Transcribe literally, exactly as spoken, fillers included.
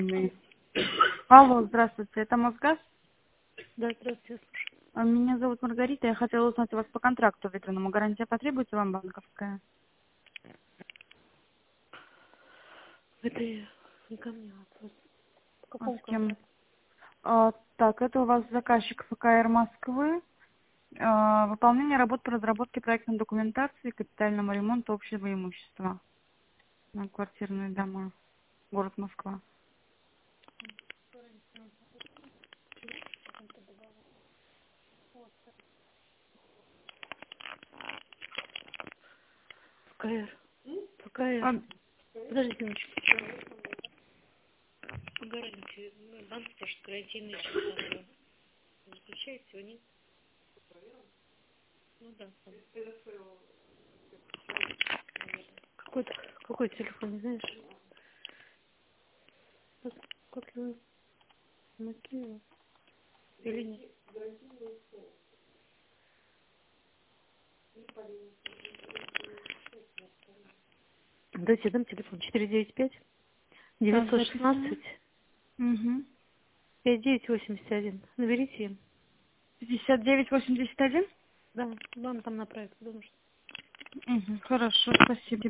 Алло, здравствуйте, это Мосгаз? Да, здравствуйте, слушаю. А, Меня зовут Маргарита, я хотела узнать у вас по контракту ветряному. Гарантия потребуется вам банковская? Это я, не ко мне вопрос. По А какому с кем? контракту? А, так, это у вас заказчик ФКР Москвы. А, выполнение работ по разработке проектной документации, капитальному ремонту общего имущества на квартирные дома. Город Москва. ПКР. А, ПКР. Подождите минуточку. По гарантии. Ну, банк спрашивает, гарантийные счета. Заключает сегодня? Ну да. Там. Какой, какой телефон, знаешь? Как, как его? Макеева? Или нет? Дайте, дам телефон. четыре девять пять так, девятьсот записываю. шестнадцать Угу. пять девять восемьдесят один. Наберите им. пятьдесят девять восемьдесят один? Да, вам там направят. Потому что Угу. Хорошо, спасибо.